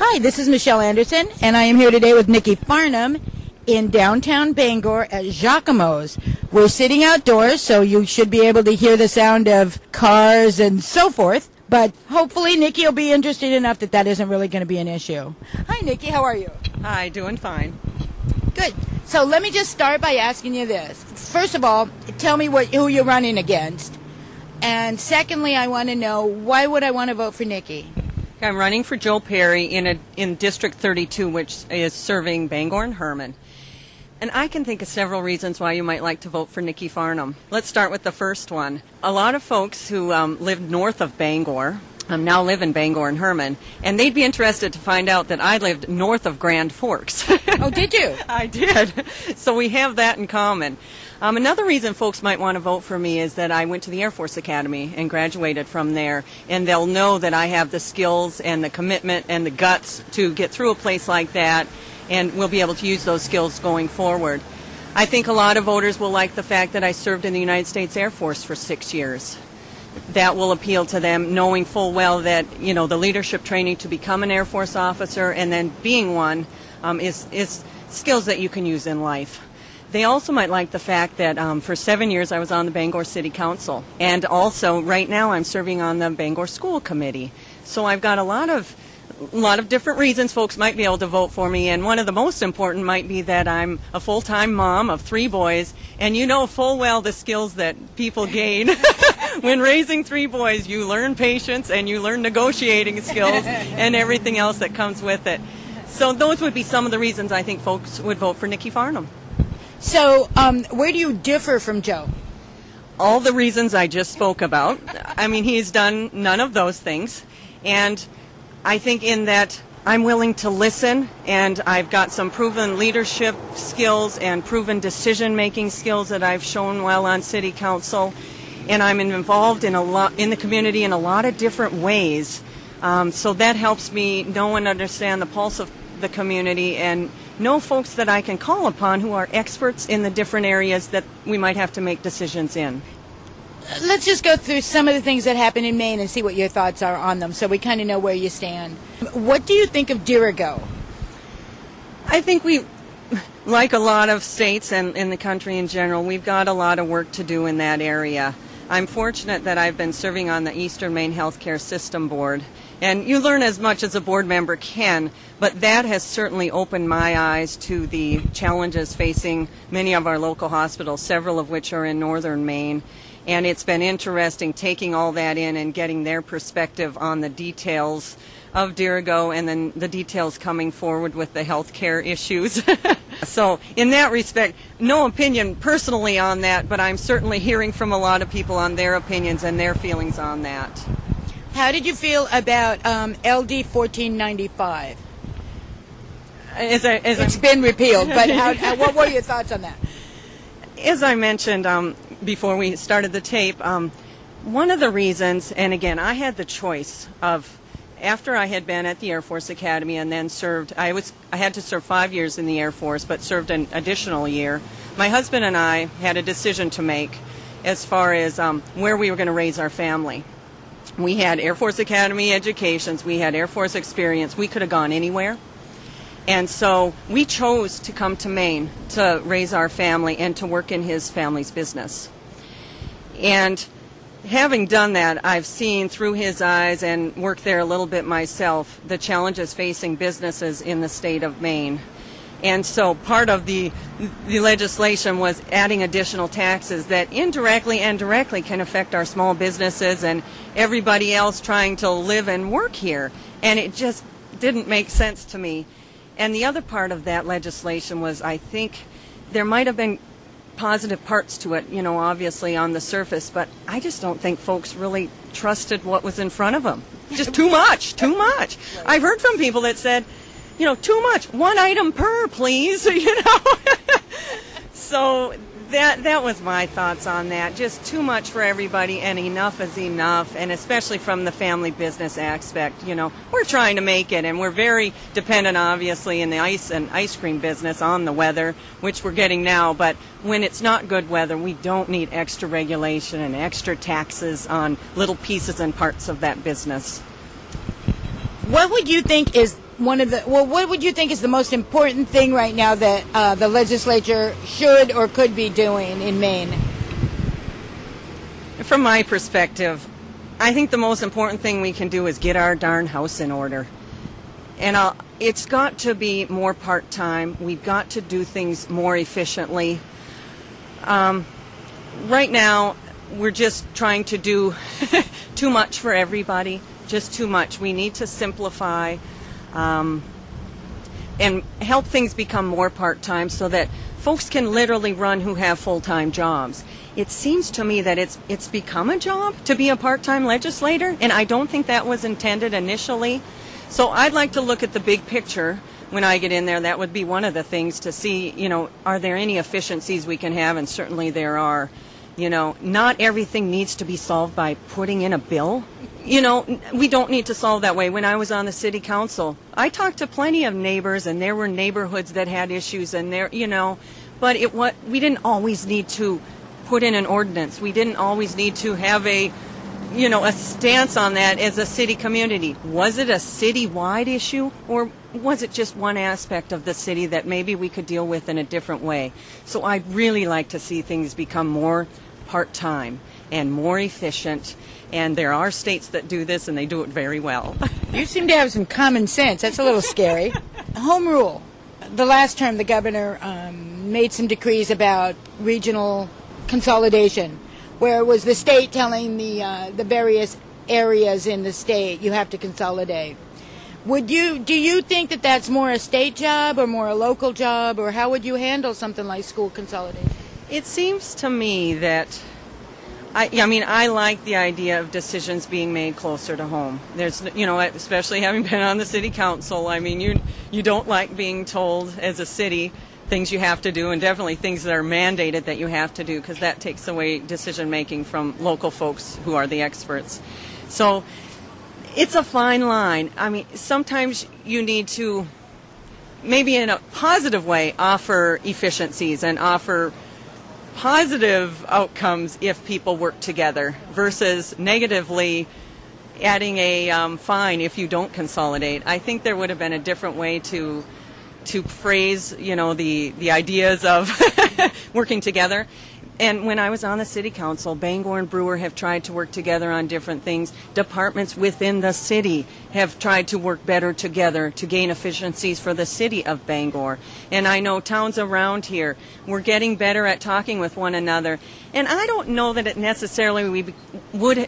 Hi, this is Michelle Anderson, and I am here today with Nikki Farnham in downtown Bangor at Jacquemo's. We're sitting outdoors, so you should be able to hear the sound of cars and so forth, but hopefully Nikki will be interested enough that that isn't really going to be an issue. Hi, Nikki. How are you? Hi, doing fine. Good. So let me just start by asking you this. First of all, tell me who you're running against. And secondly, I want to know, why would I want to vote for Nikki? I'm running for Joe Perry in District 32, which is serving Bangor and Herman. And I can think of several reasons why you might like to vote for Nikki Farnham. Let's start with the first one. A lot of folks who live north of Bangor now live in Bangor and Herman, and they'd be interested to find out that I lived north of Grand Forks. Oh, did you? I did. So we have that in common. Another reason folks might want to vote for me is that I went to the Air Force Academy and graduated from there, and they'll know that I have the skills and the commitment and the guts to get through a place like that, and we'll be able to use those skills going forward. I think a lot of voters will like the fact that I served in the United States Air Force for 6 years. That will appeal to them, knowing full well that, the leadership training to become an Air Force officer and then being one is skills that you can use in life. They also might like the fact that for 7 years I was on the Bangor City Council, and also right now I'm serving on the Bangor School Committee. So I've got a lot of different reasons folks might be able to vote for me, and one of the most important might be that I'm a full-time mom of 3 boys, and you know full well the skills that people gain when raising 3 boys. You learn patience and you learn negotiating skills and everything else that comes with it. So those would be some of the reasons I think folks would vote for Nikki Farnham. So where do you differ from Joe? All the reasons I just spoke about. I mean, he's done none of those things, and I think in that I'm willing to listen, and I've got some proven leadership skills and proven decision-making skills that I've shown while on City Council, and I'm involved in the community in a lot of different ways. So that helps me know and understand the pulse of the community and know folks that I can call upon who are experts in the different areas that we might have to make decisions in. Let's just go through some of the things that happen in Maine and see what your thoughts are on them so we kind of know where you stand. What do you think of Dirigo? I think we, like a lot of states and in the country in general, we've got a lot of work to do in that area. I'm fortunate that I've been serving on the Eastern Maine Healthcare System Board, and you learn as much as a board member can, but that has certainly opened my eyes to the challenges facing many of our local hospitals, several of which are in northern Maine. And it's been interesting taking all that in and getting their perspective on the details of Dirigo and then the details coming forward with the health care issues. So in that respect, no opinion personally on that, but I'm certainly hearing from a lot of people on their opinions and their feelings on that. How did you feel about LD 1495? It's been repealed, but what were your thoughts on that? As I mentioned before we started the tape, one of the reasons, and again, I had the choice of, after I had been at the Air Force Academy and then served, I had to serve 5 years in the Air Force, but served an additional year. My husband and I had a decision to make as far as where we were going to raise our family. We had Air Force Academy educations, we had Air Force experience, we could have gone anywhere. And so we chose to come to Maine to raise our family and to work in his family's business. And having done that, I've seen through his eyes and worked there a little bit myself the challenges facing businesses in the state of Maine. And so part of the legislation was adding additional taxes that indirectly and directly can affect our small businesses and everybody else trying to live and work here. And it just didn't make sense to me. And the other part of that legislation was, I think there might have been positive parts to it, obviously on the surface, but I just don't think folks really trusted what was in front of them. Just too much. I've heard from people that said, too much, 1 item per, please, So that was my thoughts on that. Just too much for everybody, and enough is enough, and especially from the family business aspect. We're trying to make it, and we're very dependent, obviously, in the ice and ice cream business on the weather, which we're getting now. But when it's not good weather, we don't need extra regulation and extra taxes on little pieces and parts of that business. What would you think is what would you think is the most important thing right now that the legislature should or could be doing in Maine? From my perspective, I think the most important thing we can do is get our darn house in order. And it's got to be more part-time. We've got to do things more efficiently. Right now, we're just trying to do too much for everybody, just too much. We need to simplify and help things become more part-time so that folks can literally run who have full-time jobs. It seems to me that it's become a job to be a part-time legislator, and I don't think that was intended initially. So I'd like to look at the big picture when I get in there. That would be one of the things to see, are there any efficiencies we can have? And certainly there are. Not everything needs to be solved by putting in a bill. We don't need to solve that way. When I was on the city council, I talked to plenty of neighbors, and there were neighborhoods that had issues, and but we didn't always need to put in an ordinance. We didn't always need to have a stance on that as a city community. Was it a citywide issue, or was it just one aspect of the city that maybe we could deal with in a different way? So I'd really like to see things become more part-time and more efficient, and there are states that do this, and they do it very well. You seem to have some common sense. That's a little scary. Home rule. The last term, the governor made some decrees about regional consolidation, where it was the state telling the various areas in the state, you have to consolidate. Do you think that that's more a state job or more a local job, or how would you handle something like school consolidation? It seems to me that, I like the idea of decisions being made closer to home. There's, especially having been on the city council, you don't like being told as a city things you have to do, and definitely things that are mandated that you have to do, because that takes away decision making from local folks who are the experts. So it's a fine line. Sometimes you need to, maybe in a positive way, offer efficiencies and offer positive outcomes if people work together, versus negatively adding a fine if you don't consolidate. I think there would have been a different way to phrase, the ideas of working together. And when I was on the city council, Bangor and Brewer have tried to work together on different things. Departments within the city have tried to work better together to gain efficiencies for the city of Bangor. And I know towns around here, we're getting better at talking with one another. And I don't know that it necessarily would,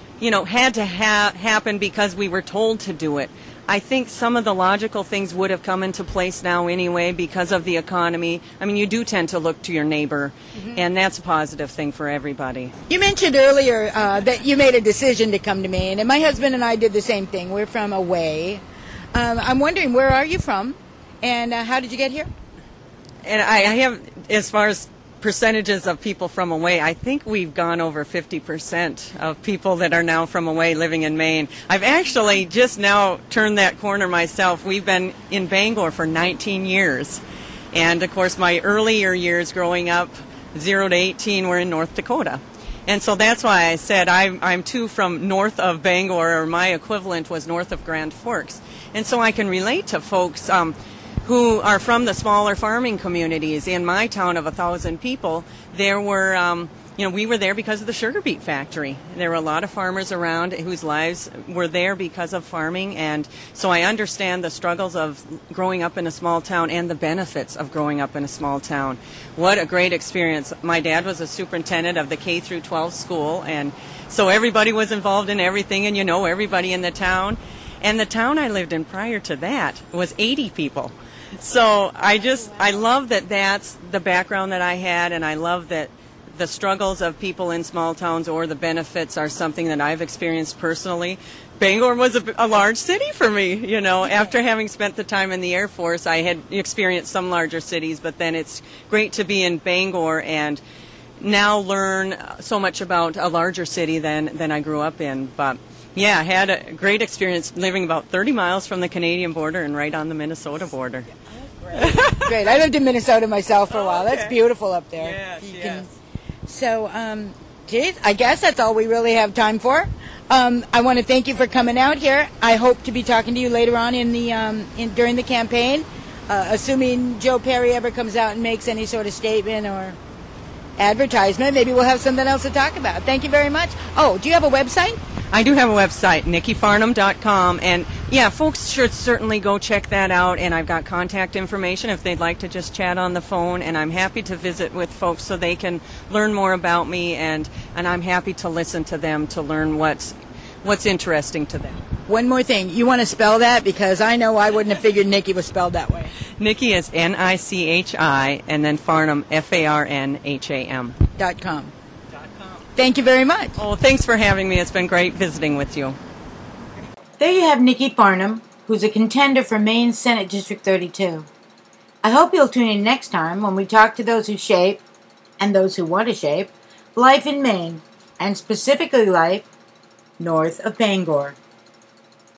had to happen because we were told to do it. I think some of the logical things would have come into place now anyway because of the economy. You do tend to look to your neighbor, and that's a positive thing for everybody. You mentioned earlier that you made a decision to come to Maine, and my husband and I did the same thing. We're from away. I'm wondering, where are you from, and how did you get here? And I have, as far as percentages of people from away, I think we've gone over 50% of people that are now from away living in Maine. I've actually just now turned that corner myself. We've been in Bangor for 19 years. And of course, my earlier years growing up, 0 to 18, were in North Dakota. And so that's why I said I'm too from north of Bangor, or my equivalent was north of Grand Forks. And so I can relate to folks who are from the smaller farming communities. In my town of 1,000 people, there were, we were there because of the sugar beet factory. There were a lot of farmers around whose lives were there because of farming, and so I understand the struggles of growing up in a small town and the benefits of growing up in a small town. What a great experience. My dad was a superintendent of the K through 12 school, and so everybody was involved in everything, and everybody in the town. And the town I lived in prior to that was 80 people. So I love that that's the background that I had, and I love that the struggles of people in small towns or the benefits are something that I've experienced personally. Bangor was a large city for me, After having spent the time in the Air Force, I had experienced some larger cities, but then it's great to be in Bangor and now learn so much about a larger city than I grew up in. But yeah, I had a great experience living about 30 miles from the Canadian border and right on the Minnesota border. Great. I lived in Minnesota myself for a while. Okay. That's beautiful up there. Yes, yes. So, Geez, I guess that's all we really have time for. I want to thank you for coming out here. I hope to be talking to you later on in the during the campaign, assuming Joe Perry ever comes out and makes any sort of statement or advertisement. Maybe we'll have something else to talk about. Thank you very much. Oh, do you have a website? I do have a website, NikkiFarnham.com, and yeah, folks should certainly go check that out, and I've got contact information if they'd like to just chat on the phone, and I'm happy to visit with folks so they can learn more about me, and I'm happy to listen to them to learn what's interesting to them. One more thing. You want to spell that? Because I know I wouldn't have figured Nikki was spelled that way. Nikki is Nichi, and then Farnham, Farnham. .com. Thank you very much. Oh, thanks for having me. It's been great visiting with you. There you have Nikki Farnham, who's a contender for Maine Senate District 32. I hope you'll tune in next time when we talk to those who shape, and those who want to shape, life in Maine, and specifically life north of Bangor.